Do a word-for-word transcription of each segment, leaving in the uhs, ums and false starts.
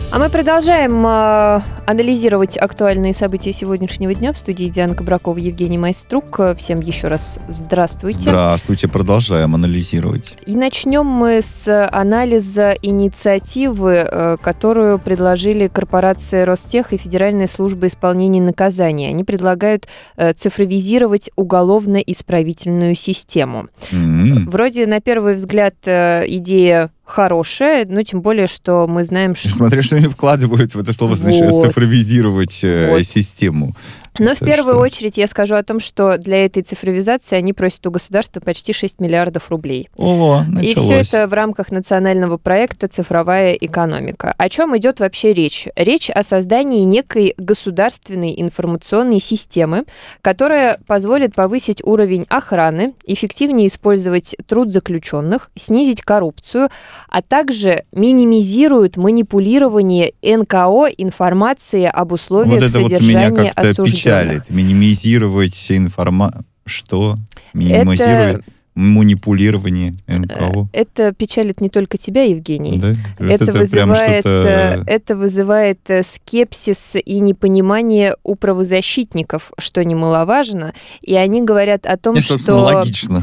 А мы продолжаем э, анализировать актуальные события сегодняшнего дня. В студии Диана Кабракова, Евгений Майструк. Всем еще раз здравствуйте. Здравствуйте, продолжаем анализировать. И начнем мы с анализа инициативы, э, которую предложили корпорация Ростех и Федеральная служба исполнения наказаний. Они предлагают э, цифровизировать уголовно-исправительную систему. Mm-hmm. Вроде, на первый взгляд, э, идея хорошая, но тем более, что мы знаем, что... Смотря, что они вкладывают в это слово, значит, вот. цифровизировать вот. систему. Но это в первую что? очередь я скажу о том, что для этой цифровизации они просят у государства почти шесть миллиардов рублей. О, началось. И все это в рамках национального проекта «Цифровая экономика». О чем идет вообще речь? Речь о создании некой государственной информационной системы, которая позволит повысить уровень охраны, эффективнее использовать труд заключенных, снизить коррупцию, а также минимизирует манипулирование эн ка о информации об условиях вот содержания вот осужденных. Печалит. Минимизировать информацию. Что? Минимизировать это... манипулирование эн ка о. Это печалит не только тебя, Евгений. Да? Это, это, вызывает, это вызывает скепсис и непонимание у правозащитников, что немаловажно. И они говорят о том, это, что логично.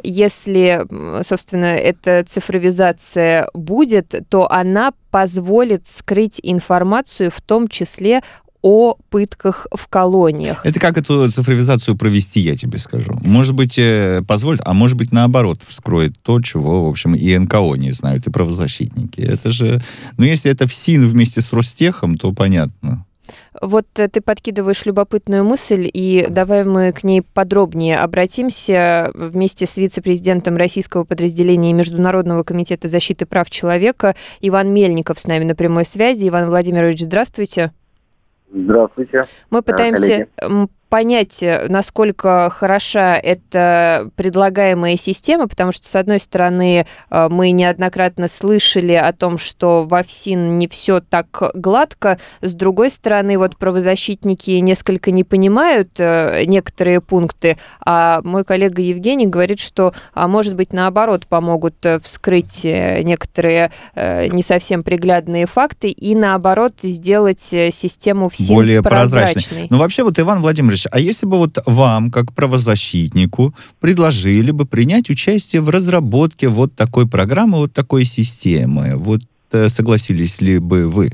Если, собственно, эта цифровизация будет, то она позволит скрыть информацию, в том числе о пытках в колониях. Это как эту цифровизацию провести, я тебе скажу. Может быть, позволит, а может быть, наоборот, вскроет то, чего, в общем, и эн ка о не знают, и правозащитники. Это же... Ну, если это ФСИН вместе с Ростехом, то понятно. Вот ты подкидываешь любопытную мысль, и давай мы к ней подробнее обратимся вместе с вице-президентом российского подразделения Международного комитета защиты прав человека Иван Мельников с нами на прямой связи. Иван Владимирович, здравствуйте. Здравствуйте. Мы пытаемся коллеги. понять, насколько хороша эта предлагаемая система, потому что, с одной стороны, мы неоднократно слышали о том, что во ФСИН не все так гладко, с другой стороны, вот правозащитники несколько не понимают некоторые пункты, а мой коллега Евгений говорит, что, а может быть, наоборот, помогут вскрыть некоторые не совсем приглядные факты и, наоборот, сделать систему ФСИН более прозрачной. прозрачной. Ну, вообще, вот, Иван Владимирович, а если бы вот вам, как правозащитнику, предложили бы принять участие в разработке вот такой программы, вот такой системы, вот согласились ли бы вы?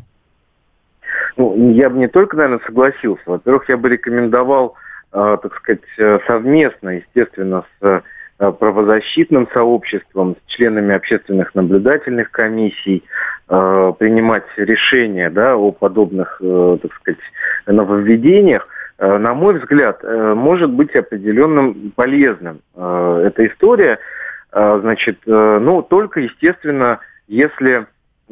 Ну, я бы не только, наверное, согласился. Во-первых, я бы рекомендовал, э, так сказать, совместно, естественно, с э, правозащитным сообществом, с членами общественных наблюдательных комиссий, э, принимать решения, да, о подобных, э, так сказать, нововведениях. На мой взгляд, может быть определенным полезным эта история, значит, ну, только, естественно, если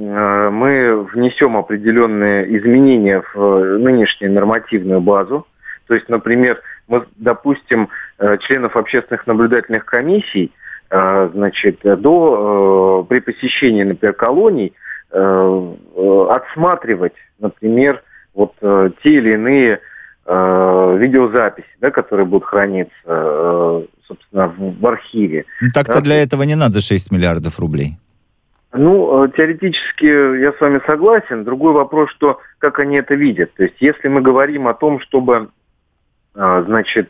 мы внесем определенные изменения в нынешнюю нормативную базу, то есть, например, мы допустим членов общественных наблюдательных комиссий, значит, до, при посещении, например, колоний, отсматривать, например, вот те или иные видеозаписи, да, которые будут храниться, собственно, в, в архиве. Ну, так-то да? Для этого не надо шесть миллиардов рублей. Ну, теоретически я с вами согласен. Другой вопрос, что как они это видят. То есть, если мы говорим о том, чтобы, значит,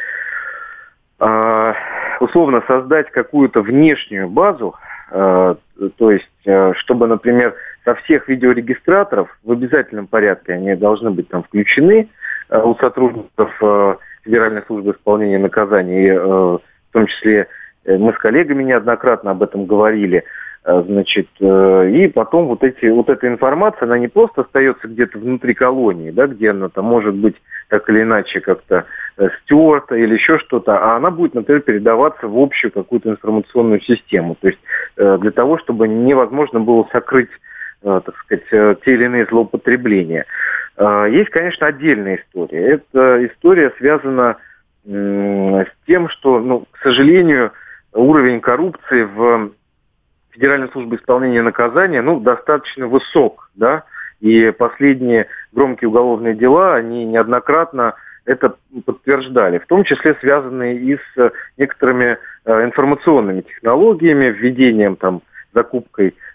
условно создать какую-то внешнюю базу, то есть, чтобы, например, со всех видеорегистраторов в обязательном порядке они должны быть там включены у сотрудников Федеральной службы исполнения наказаний, в том числе мы с коллегами неоднократно об этом говорили, значит, и потом вот, эти, вот эта информация, она не просто остается где-то внутри колонии, да, где она там может быть так или иначе как-то стерта или еще что-то, а она будет, например, передаваться в общую какую-то информационную систему, то есть для того, чтобы невозможно было сокрыть, так сказать, те или иные злоупотребления. Есть, конечно, отдельная история. Эта история связана с тем, что, ну, к сожалению, уровень коррупции в Федеральной службе исполнения наказания, ну, достаточно высок, да, и последние громкие уголовные дела, они неоднократно это подтверждали, в том числе связанные и с некоторыми информационными технологиями, введением там закупкой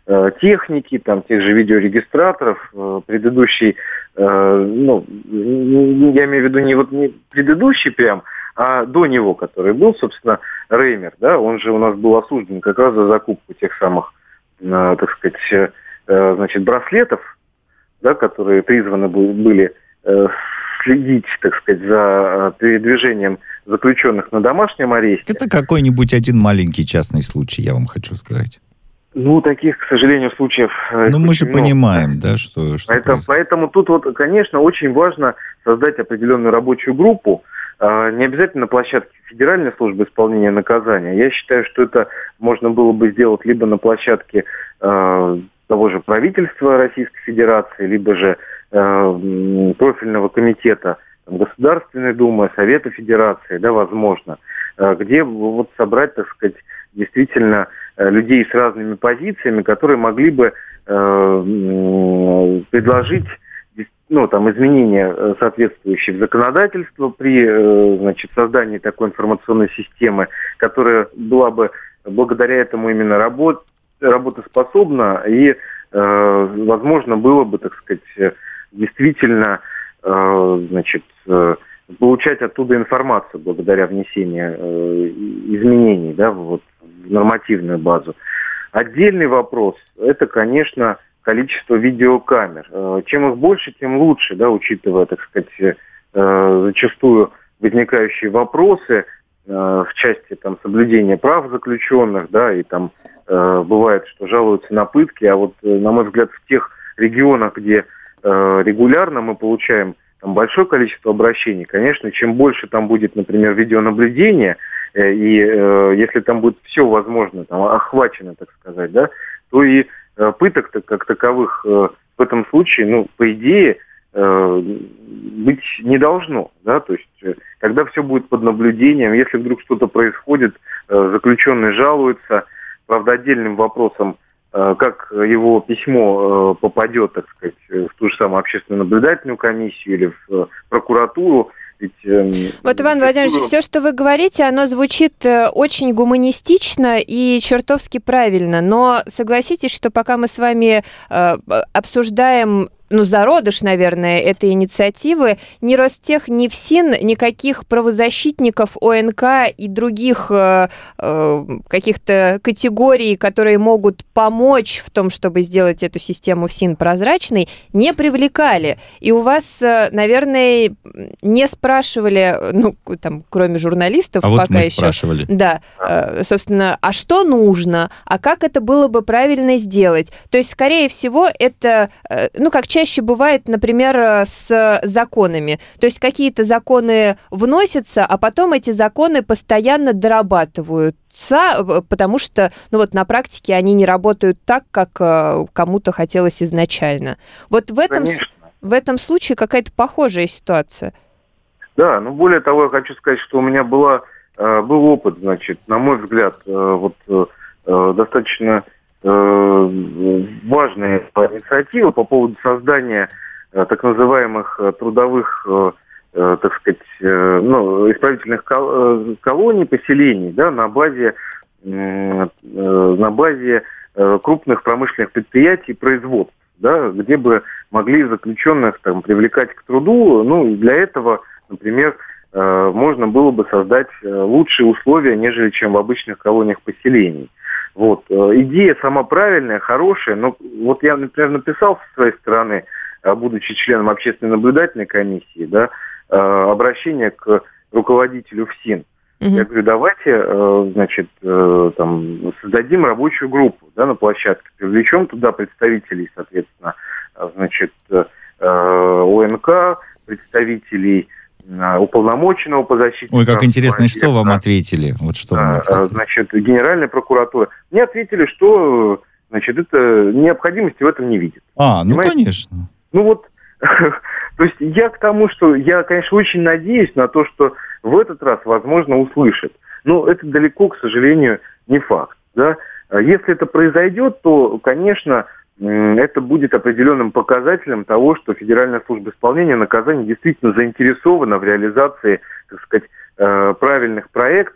техники, там, тех же видеорегистраторов, предыдущий, ну, я имею в виду не, вот, не предыдущий прям, а до него, который был, собственно, Реймер, да, он же у нас был осужден как раз за закупку тех самых, так сказать, значит, браслетов, да, которые призваны были следить, так сказать, за передвижением заключенных на домашнем аресте. Это какой-нибудь один маленький частный случай, я вам хочу сказать. Ну, таких, к сожалению, случаев... Ну, мы же понимаем, да, что... что поэтому, поэтому тут вот, конечно, очень важно создать определенную рабочую группу, не обязательно на площадке Федеральной службы исполнения наказания. Я считаю, что это можно было бы сделать либо на площадке э, того же правительства Российской Федерации, либо же э, профильного комитета там, Государственной Думы, Совета Федерации, да, возможно, э, где вот собрать, так сказать, действительно э, людей с разными позициями, которые могли бы э, предложить ну, там, изменения, соответствующие в законодательство при, значит, создании такой информационной системы, которая была бы благодаря этому именно работ, работоспособна и, э, возможно, было бы, так сказать, действительно, э, значит, э, получать оттуда информацию благодаря внесению э, изменений, да, вот, в нормативную базу. Отдельный вопрос, это, конечно, количество видеокамер. Чем их больше, тем лучше, да, учитывая, так сказать, зачастую возникающие вопросы в части там, соблюдения прав заключенных, да, и там бывает, что жалуются на пытки, а вот, на мой взгляд, в тех регионах, где регулярно мы получаем там большое количество обращений, конечно, чем больше там будет, например, видеонаблюдения, и если там будет все возможно, там, охвачено, так сказать, да, то и пыток-то как таковых в этом случае, ну, по идее, быть не должно, да, то есть, когда все будет под наблюдением, если вдруг что-то происходит, заключенный жалуется, правда, отдельным вопросом, как его письмо попадет, так сказать, в ту же самую общественную наблюдательную комиссию или в прокуратуру. Ведь, э, вот, Иван Владимирович, все, что вы говорите, оно звучит очень гуманистично и чертовски правильно, но согласитесь, что пока мы с вами э, обсуждаем ну, зародыш, наверное, этой инициативы, ни Ростех, ни ФСИН, никаких правозащитников ОНК и других э, э, каких-то категорий, которые могут помочь в том, чтобы сделать эту систему ФСИН прозрачной, не привлекали. И у вас, наверное, не спрашивали, ну, там, кроме журналистов, а пока вот мы еще. Спрашивали. Да, э, собственно, а что нужно, а как это было бы правильно сделать? То есть, скорее всего, это, э, ну, как чаще Чаще бывает, например, с законами. То есть какие-то законы вносятся, а потом эти законы постоянно дорабатываются, потому что ну вот, на практике они не работают так, как кому-то хотелось изначально. Вот в этом, в этом случае какая-то похожая ситуация. Да, но более того, я хочу сказать, что у меня была, был опыт, значит, на мой взгляд, вот достаточно... важная инициатива по поводу создания так называемых трудовых, так сказать, ну, исправительных колоний, поселений, да, на базе, на базе крупных промышленных предприятий и производств, да, где бы могли заключенных там привлекать к труду. Ну, для этого, например, можно было бы создать лучшие условия, нежели чем в обычных колониях поселений. Вот. Идея сама правильная, хорошая, но вот я, например, написал со своей стороны, будучи членом общественной наблюдательной комиссии, да, обращение к руководителю ФСИН. Mm-hmm. Я говорю, давайте, значит, там, создадим рабочую группу, да, на площадке, привлечем туда представителей, соответственно, значит, ОНК, представителей уполномоченного по защите. Ой, как интересно, что вам ответили? Вот что вам ответили? Значит, Генеральная прокуратура. Мне ответили, что, значит, это необходимости в этом не видит. А, ну, понимаете? Конечно. Ну, вот, то есть я к тому, что я, конечно, очень надеюсь на то, что в этот раз, возможно, услышат. Но это далеко, к сожалению, не факт, да. Если это произойдет, то, конечно, это будет определенным показателем того, что Федеральная служба исполнения наказаний действительно заинтересована в реализации, так сказать, правильных проектов,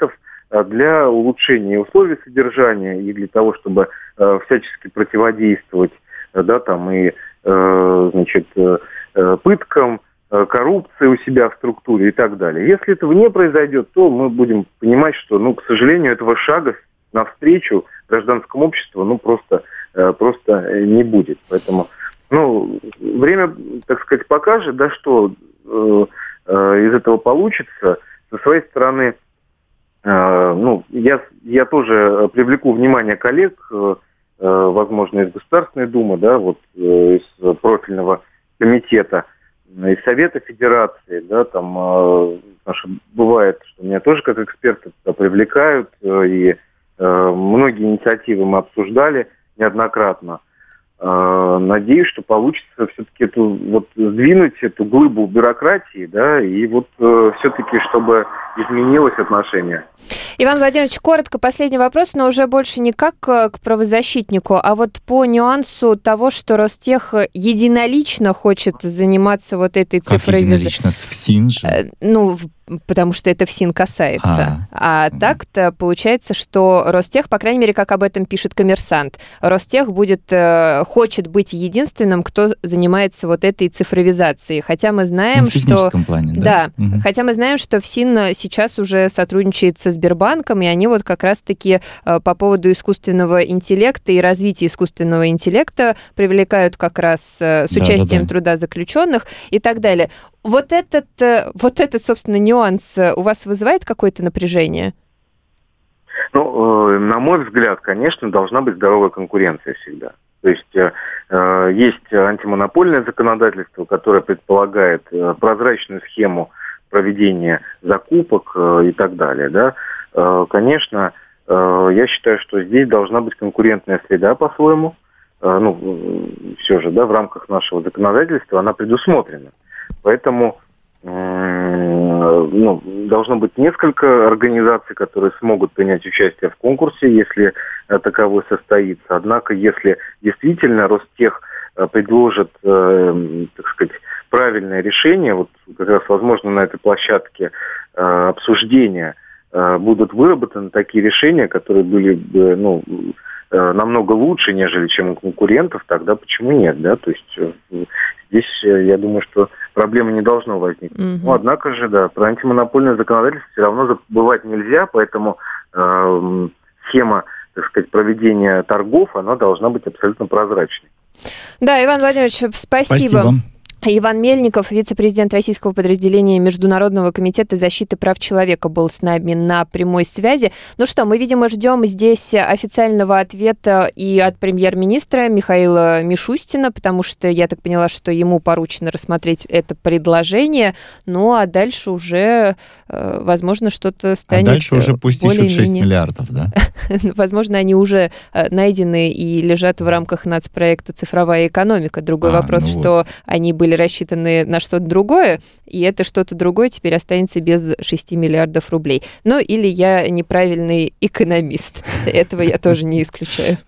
для улучшения условий содержания и для того, чтобы всячески противодействовать, да, там и, значит, пыткам, коррупции у себя в структуре и так далее. Если этого не произойдет, то мы будем понимать, что, ну, к сожалению, этого шага навстречу гражданскому обществу, ну, просто, просто не будет. Поэтому, ну, время, так сказать, покажет, да, что э, э, из этого получится. Со своей стороны, э, ну, я, я тоже привлеку внимание коллег, э, возможно, из Государственной Думы, да, вот э, из профильного комитета, из Совета Федерации, да, там э, бывает, что меня тоже как эксперта привлекают, э, и э, многие инициативы мы обсуждали неоднократно. Э, надеюсь, что получится все-таки эту, вот, сдвинуть эту глыбу бюрократии, да, и вот э, все-таки, чтобы изменилось отношение. Иван Владимирович, коротко, последний вопрос, но уже больше не как к правозащитнику, а вот по нюансу того, что Ростех единолично хочет заниматься вот этой цифрой. Как единолично? С ФСИН же? Ну, потому что это ФСИН касается. А, а так-то получается, что Ростех, по крайней мере, как об этом пишет «Коммерсант», Ростех будет, э, хочет быть единственным, кто занимается вот этой цифровизацией. Хотя мы знаем, ну, в техническом что... плане, да. Да, угу. Хотя мы знаем, что ФСИН сейчас уже сотрудничает со Сбербанком, и они вот как раз-таки э, по поводу искусственного интеллекта и развития искусственного интеллекта привлекают как раз э, с да, участием да, да. труда заключенных и так далее. Вот этот, вот этот, собственно, нюанс у вас вызывает какое-то напряжение? Ну, э, на мой взгляд, конечно, должна быть здоровая конкуренция всегда. То есть э, есть антимонопольное законодательство, которое предполагает э, прозрачную схему проведения закупок э, и так далее. Да? Э, конечно, э, я считаю, что здесь должна быть конкурентная среда по-своему. Э, ну, все же, да, в рамках нашего законодательства она предусмотрена. Поэтому э, ну, должно быть несколько организаций, которые смогут принять участие в конкурсе, если э, таковой состоится. Однако, если действительно Ростех э, предложит, э, так сказать, правильное решение, вот как раз, возможно, на этой площадке э, обсуждения э, будут выработаны такие решения, которые были бы, ну, э, намного лучше, нежели чем у конкурентов, тогда почему нет, да? То есть э, здесь, э, я думаю, что проблемы не должно возникнуть. Mm-hmm. Но, однако же, да, про антимонопольное законодательство все равно забывать нельзя, поэтому э, схема, так сказать, проведения торгов, она должна быть абсолютно прозрачной. Да, Иван Владимирович, спасибо. Спасибо. Иван Мельников, вице-президент российского подразделения Международного комитета защиты прав человека, был с нами на прямой связи. Ну что, мы, видимо, ждем здесь официального ответа и от премьер-министра Михаила Мишустина, потому что я так поняла, что ему поручено рассмотреть это предложение. Ну, а дальше уже, возможно, что-то станет. А дальше уже пусть ищут шесть миллиардов, да? Возможно, они уже найдены и лежат в рамках нацпроекта «Цифровая экономика». Другой а, вопрос, ну что вот. Они были рассчитаны на что-то другое, и это что-то другое теперь останется без шести миллиардов рублей. Ну, или я неправильный экономист. Этого я тоже не исключаю.